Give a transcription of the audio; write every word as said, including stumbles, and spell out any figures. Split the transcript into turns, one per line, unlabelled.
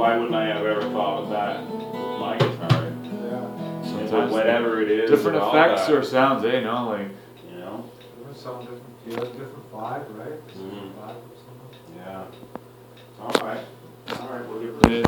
why wouldn't I have ever thought of that with my guitar?
Yeah.
And
Sometimes
whatever it is.
different
and all
effects
that,
or sounds, eh, no, like,
You know?
Different sound, different feel, different vibe, right?
Mhm.
Vibe.